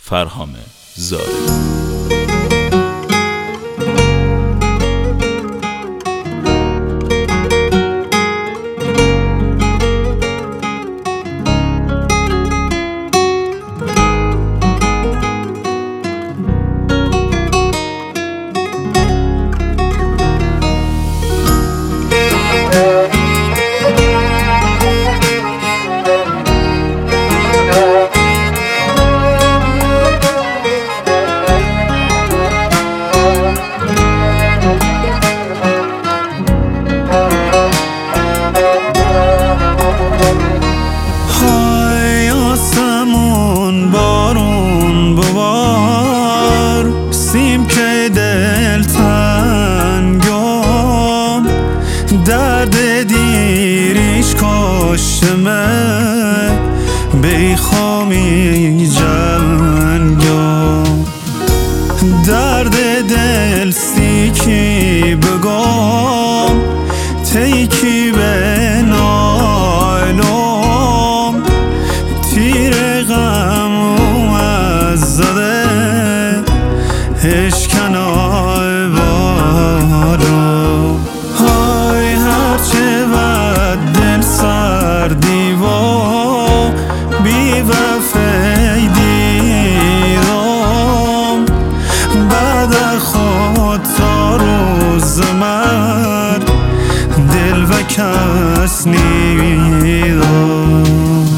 فرهام زاری. درد دیریش کاشمه بیخامی جنگم، درد دل سیکی بگم تیکی به نایلم، تیر غم از زده اشکنای بالم. های هرچه ود دل سردی و بی وفای دیدم، بعد خود تا روز مرد دل و کس نیدم.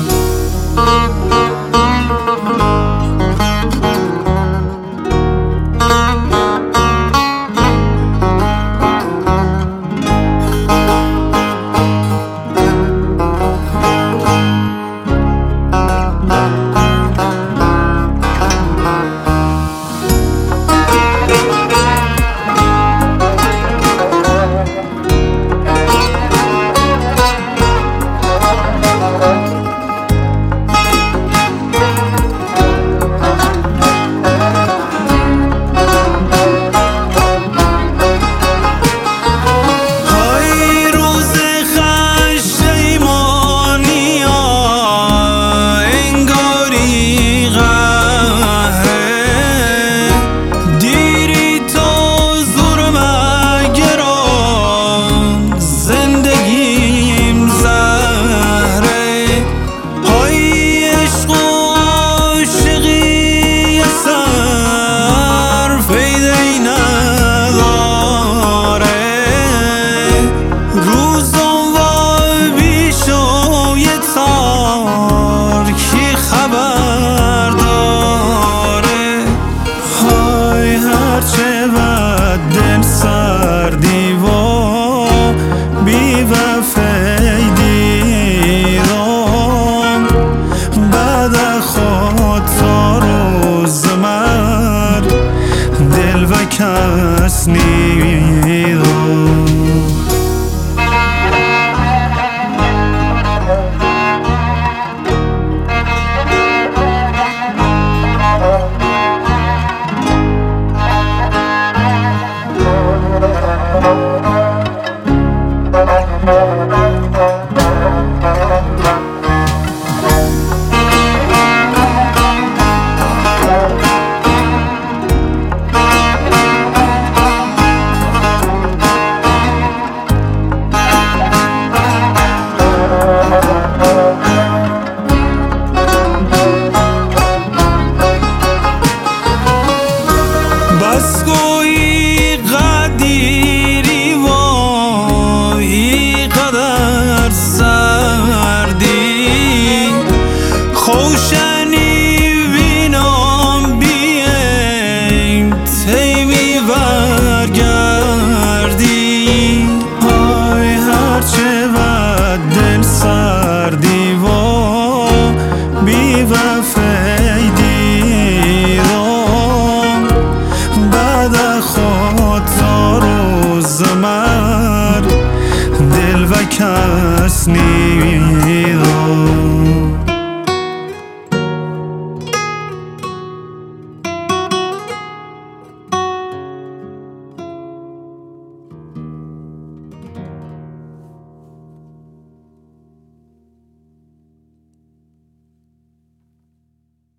سردی و بی وفای دیدم، بعد خود تا روز مرد دل و کس نیدم.